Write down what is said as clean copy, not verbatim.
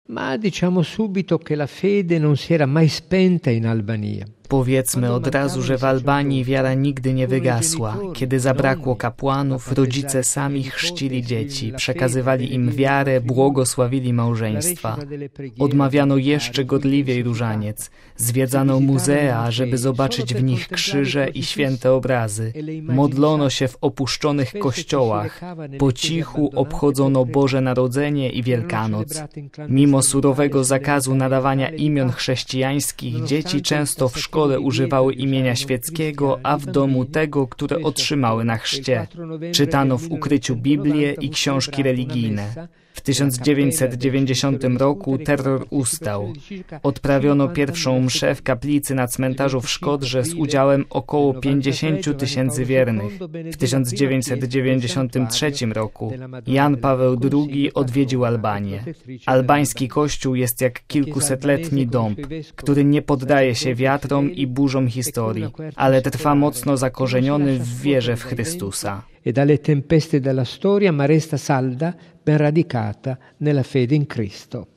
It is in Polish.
Ma diciamo subito che la fede non si era mai spenta in Albania. Powiedzmy od razu, że w Albanii wiara nigdy nie wygasła. Kiedy zabrakło kapłanów, rodzice sami chrzcili dzieci, przekazywali im wiarę, błogosławili małżeństwa. Odmawiano jeszcze gorliwiej różaniec. Zwiedzano muzea, żeby zobaczyć w nich krzyże i święte obrazy. Modlono się w opuszczonych kościołach. Po cichu obchodzono Boże Narodzenie i Wielkanoc. Mimo surowego zakazu nadawania imion chrześcijańskich, dzieci często w szkole używały imienia świeckiego, a w domu tego, które otrzymały na chrzcie. Czytano w ukryciu Biblię i książki religijne. W 1990 roku terror ustał. Odprawiono pierwszą mszę w kaplicy na cmentarzu w Szkodrze z udziałem około 50 000 wiernych. W 1993 roku Jan Paweł II odwiedził Albanię. Albański kościół jest jak kilkusetletni dąb, który nie poddaje się wiatrom i burzom historii, ale trwa mocno zakorzeniony w wierze w Chrystusa. E dalle tempeste della storia, ma resta salda, ben radicata nella fede in Cristo.